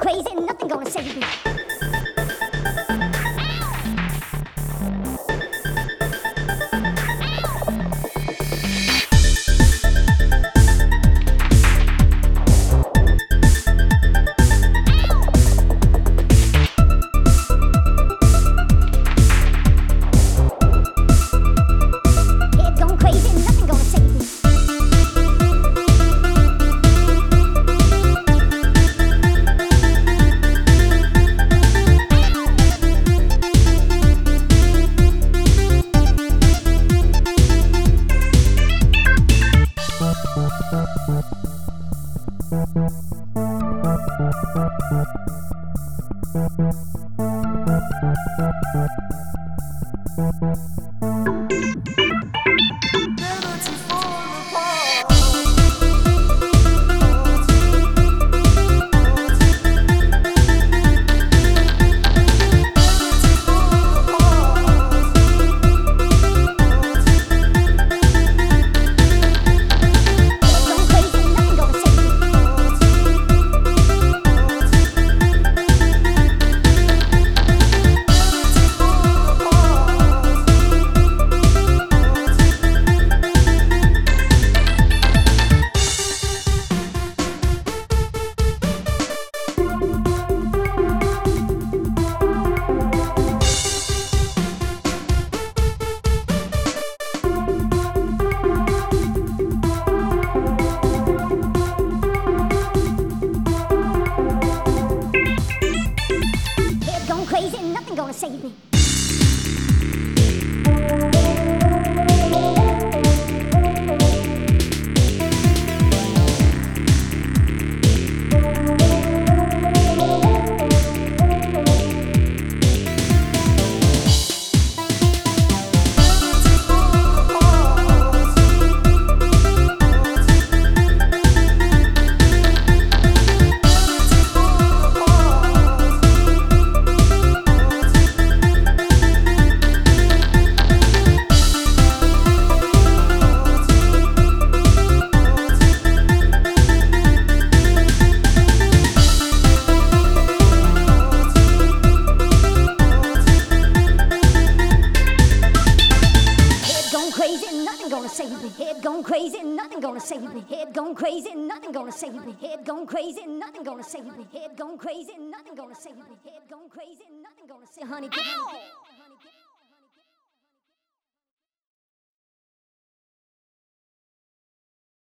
crazy, nothing gonna save me. Head going crazy, nothing gonna save me. Crazy, nothing gonna save me. Nothing gonna save me. Head going crazy, nothing gonna save me. Head going crazy, nothing gonna save me. Head going crazy, nothing gonna save me. Head going crazy, nothing gonna save me. Head going crazy, nothing gonna save me. Honey, get